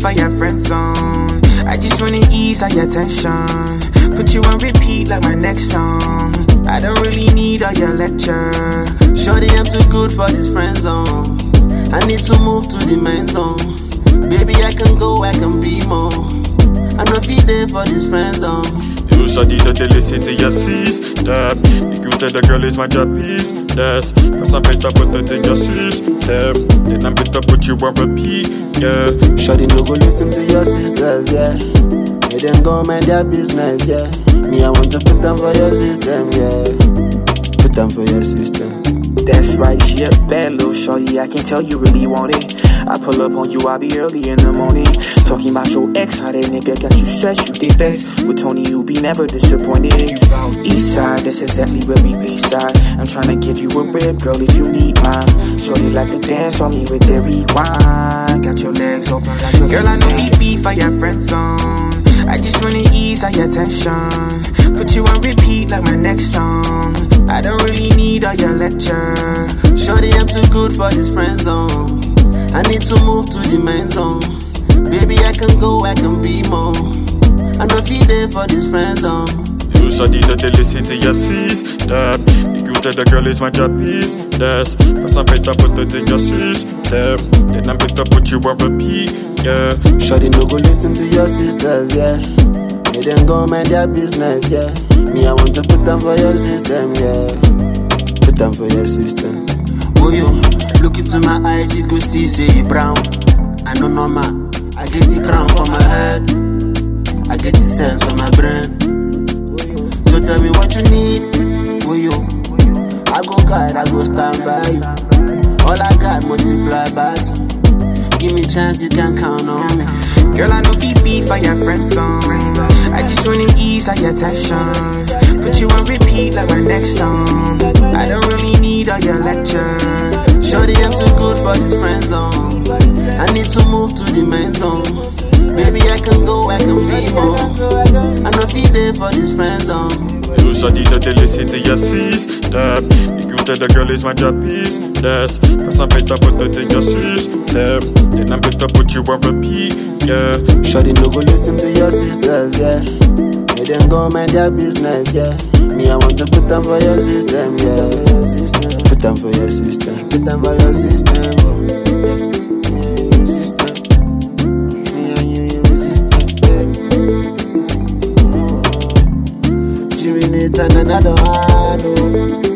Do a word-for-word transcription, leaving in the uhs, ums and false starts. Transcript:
for your friend zone. I just wanna ease all your tension. Put you on repeat like my next song. I don't really need all your lecture. Shorty, I'm too good for this friend zone. I need to move to the main zone. Baby, I can go, I can be more. I'm not feed there for this friend zone. You shawty that they listen to your system. You could tell the girl is my job business. Cause I'm better put it in your system. Then I'm better put you on repeat, yeah. Shawty no go listen to your sisters, yeah. Let them go mind their business, yeah. Me, I want to put them for your system, yeah. Put them for your system. That's right, she a bad little shorty, I can tell you really want it. I pull up on you, I'll be early in the morning. Talking about your ex, how that nigga got you stressed, you did vex. With Tony, you be never disappointed. East side, that's exactly where we reside. I'm tryna give you a rib, girl, if you need mine. Shorty like to dance on me with that rewind. Got your legs open like your girl, I know you be for your friend zone. I just wanna ease all your tension. Put you on repeat like my next song. I don't really need all your lecture. Shorty, I'm too good for this friend zone. I need to move to the main zone. Baby, I can go, I can be more. I'm not feed there for this friend zone. You shawty that they listen to your system. You could tell the girl is my job business. Cause I'm better put it in your system. Then I'm better put you on repeat, yeah. Shawty no go listen to your sisters, yeah. Let them go mind their business, yeah. Me, I want to put them for your system, yeah. Put them for your system. Oh yo, look into my eyes, you go see, say you brown. I know normal, I get the crown for my head. I get the sense for my brain. So tell me what you need. Oh yo, I go guide, I go stand by you. All I got multiply by two. Give me chance, you can count on me. Girl, I know V P for your friend zone. I just wanna ease all your tension. Put you on repeat like my next song. I don't really need all your lecture. Shorty, I'm too good for this friend zone. I need to move to the main zone. Baby, I can go, I can be more. I'm not feed there for this friend zone. You shawty that they listen to your system. You could tell the girl is my job business. Cause I'm better put it in your system. Then I'm better put you on repeat, yeah. Shawty no go listen to your sisters, yeah. Let them go mind their business, yeah. Me, I want to put them for your system, yeah. Put them for your system. Put them for your system. Jimmy Nathan, another one.